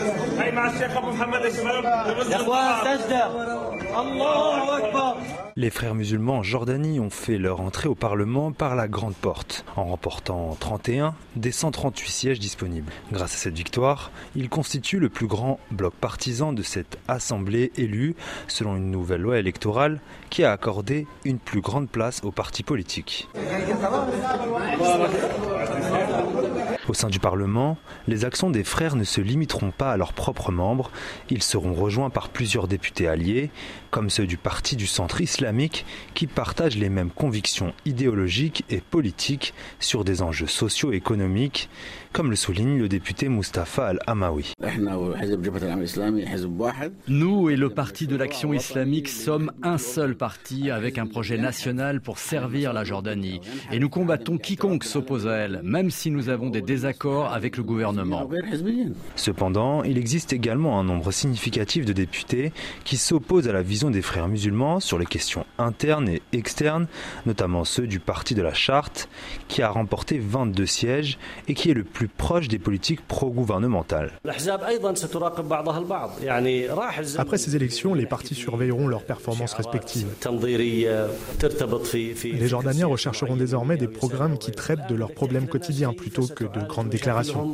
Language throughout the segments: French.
Les frères musulmans en Jordanie ont fait leur entrée au Parlement par la grande porte, en remportant 31 des 138 sièges disponibles. Grâce à cette victoire, ils constituent le plus grand bloc partisan de cette assemblée élue selon une nouvelle loi électorale qui a accordé une plus grande place aux partis politiques. Au sein du Parlement, les actions des frères ne se limiteront pas à leurs propres membres, ils seront rejoints par plusieurs députés alliés, comme ceux du Parti du centre islamique, qui partagent les mêmes convictions idéologiques et politiques sur des enjeux socio-économiques, comme le souligne le député Mustafa Al-Amawi. Nous et le Parti de l'Action islamique sommes un seul parti avec un projet national pour servir la Jordanie. Et nous combattons quiconque s'oppose à elle, même si nous avons des désaccords avec le gouvernement. Cependant, il existe également un nombre significatif de députés qui s'opposent à la vision des frères musulmans sur les questions internes et externes, notamment ceux du Parti de la Charte, qui a remporté 22 sièges et qui est le plus proche des politiques pro-gouvernementales. Après ces élections, les partis surveilleront leurs performances respectives. Les Jordaniens rechercheront désormais des programmes qui traitent de leurs problèmes quotidiens plutôt que de grandes déclarations.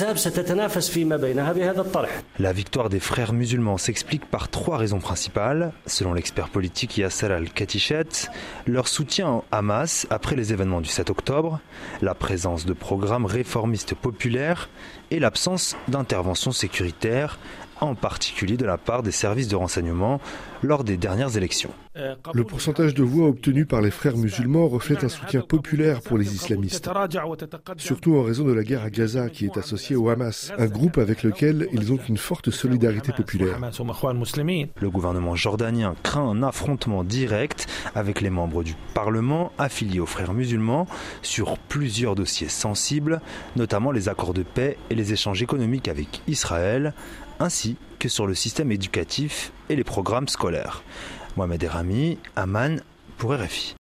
La victoire des frères musulmans s'explique par 3 raisons principales. Selon l'expert politique Yasser Al-Katichet, leur soutien au Hamas après les événements du 7 octobre, la présence de programmes réformistes populaires et l'absence d'intervention sécuritaire, en particulier de la part des services de renseignement lors des dernières élections. Le pourcentage de voix obtenu par les frères musulmans reflète un soutien populaire pour les islamistes, surtout en raison de la guerre à Gaza qui est associée au Hamas, un groupe avec lequel ils ont une forte solidarité populaire. Le gouvernement jordanien craint un affrontement direct avec les membres du Parlement affiliés aux frères musulmans sur plusieurs dossiers sensibles, notamment les accords de paix et les échanges économiques avec Israël, ainsi que sur le système éducatif et les programmes scolaires. Mohamed Errami, Amman pour RFI.